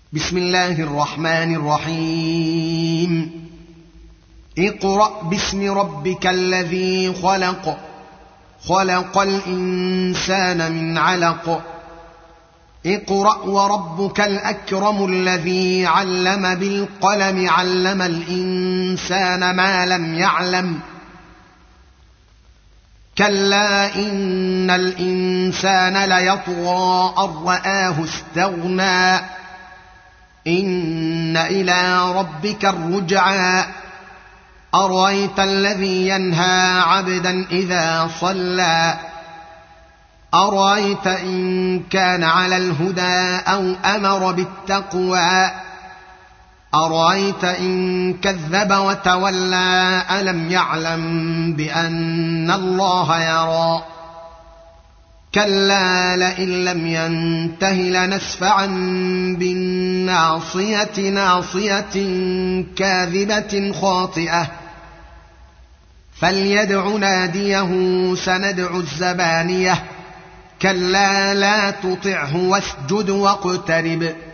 بسم الله الرحمن الرحيم. اقرأ باسم ربك الذي خلق، خلق الإنسان من علق. اقرأ وربك الأكرم الذي علم بالقلم، علم الإنسان ما لم يعلم. كلا إن الإنسان ليطغى أن رآه استغنى، إن إلى ربك الرجعى. أرأيت الذي ينهى عبدا إذا صلى، أرأيت إن كان على الهدى أو أمر بالتقوى، أرأيت إن كذب وتولى، ألم يعلم بأن الله يرى. كلا لئن لم ينته لنسفعا بالناصية، ناصية كاذبة خاطئة، فليدع ناديه سندع الزبانية. كلا لا تطعه واسجد واقترب.